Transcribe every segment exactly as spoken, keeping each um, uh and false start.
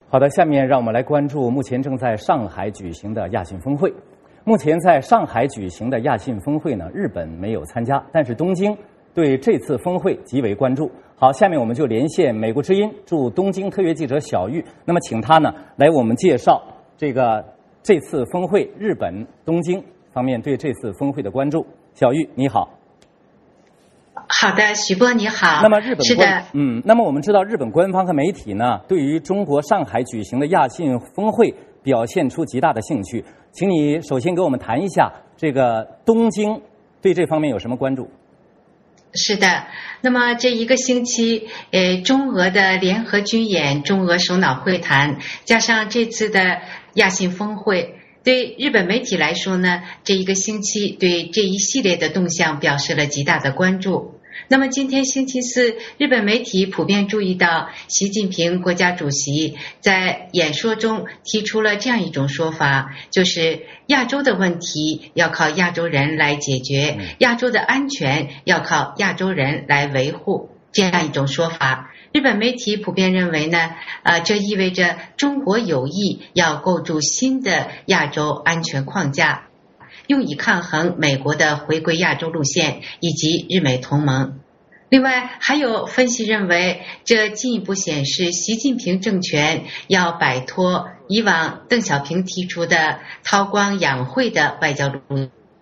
好的，下面让我们来关注目前正在上海举行的亚信峰会。目前在上海举行的亚信峰会呢，日本没有参加，但是东京对这次峰会极为关注。好，下面我们就连线美国之音驻东京特约记者小玉，那么请他呢来为我们介绍这个这次峰会日本东京方面对这次峰会的关注。小玉，你好。 好的，徐波你好。 那么日本是的， 嗯，那么我们知道日本官方和媒体呢，对于中国上海举行的亚信峰会表现出极大的兴趣，请你首先给我们谈一下这个东京对这方面有什么关注？ 是的，那么这一个星期，呃，中俄的联合军演、中俄首脑会谈，加上这次的亚信峰会。对日本媒体来说呢，这一个星期对这一系列的动向表示了极大的关注。那么今天星期四，日本媒体普遍注意到，习近平国家主席在演说中提出了这样一种说法，就是亚洲的问题要靠亚洲人来解决，亚洲的安全要靠亚洲人来维护，这样一种说法。日本媒体普遍认为呢，呃，这意味着中国有意要构筑新的亚洲安全框架，用以抗衡美国的回归亚洲路线以及日美同盟。另外，还有分析认为，这进一步显示习近平政权要摆脱以往邓小平提出的韬光养晦的外交路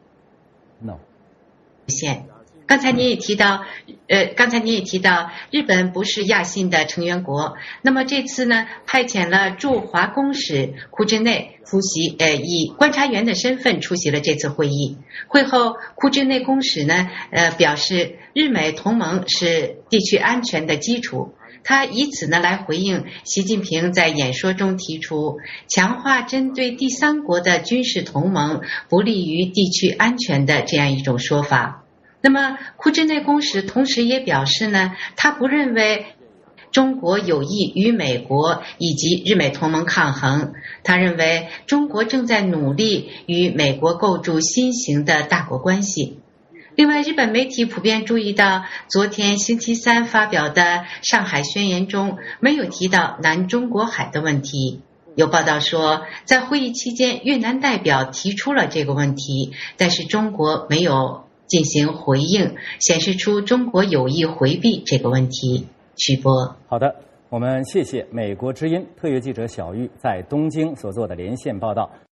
线。刚才您也提到，呃，刚才您也提到，日本不是亚信的成员国。那么这次呢，派遣了驻华公使库之内出席，呃，以观察员的身份出席了这次会议。会后，库之内公使呢，呃，表示日美同盟是地区安全的基础。他以此呢来回应习近平在演说中提出，强化针对第三国的军事同盟不利于地区安全的这样一种说法。那么库之内公使同时也表示呢，他不认为中国有意与美国以及日美同盟抗衡，他认为中国正在努力与美国构筑新型的大国关系。另外，日本媒体普遍注意到，昨天星期三发表的上海宣言中没有提到南中国海的问题。有报道说，在会议期间，越南代表提出了这个问题，但是中国没有进行回应，显示出中国有意回避这个问题。徐波， 好的，我们谢谢美国之音特约记者小玉在东京所做的连线报道。